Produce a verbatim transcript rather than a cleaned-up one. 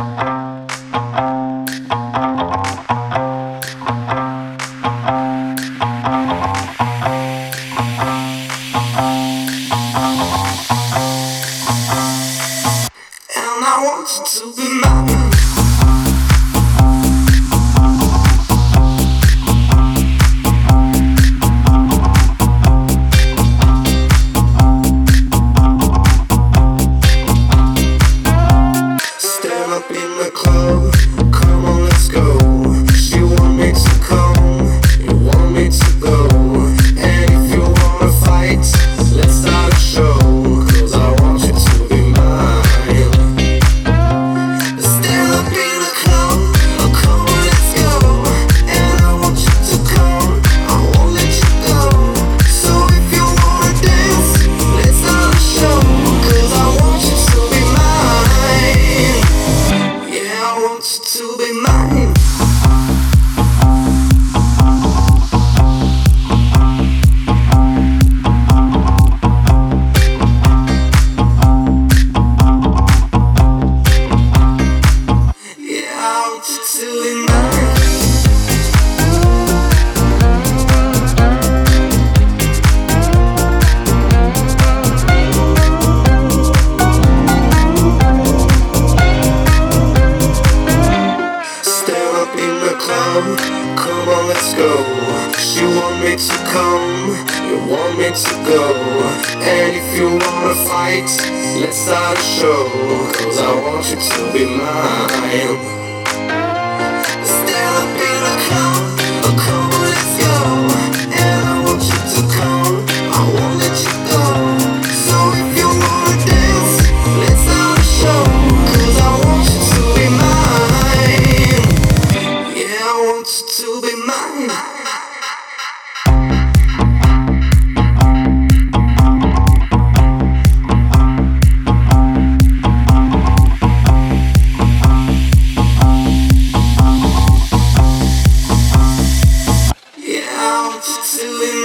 And I want you to be mine. Stand up in the club, come on, let's go. She want me to come, you want me to go. And if you wanna fight, let's start a show. Cause I want you to be mine. Stand up in the club, come on, let's go. And I want you to come, I won't let you go. So if you wanna dance, let's start a show. Cause I want you to be mine. Yeah, I want you to be mine. Yeah, I want you to be mine. Stand up in the club, come on, let's go. She want me to come, you want me to go. And if you wanna fight, let's start a show. Cause I want you to be mine. Stand up in the club, come on, let's go. And I want you to come, I won't let you go. So if you wanna dance, let's start a show. Cause I want you to be mine. Yeah, I want you to be mine. Yeah, I want you to be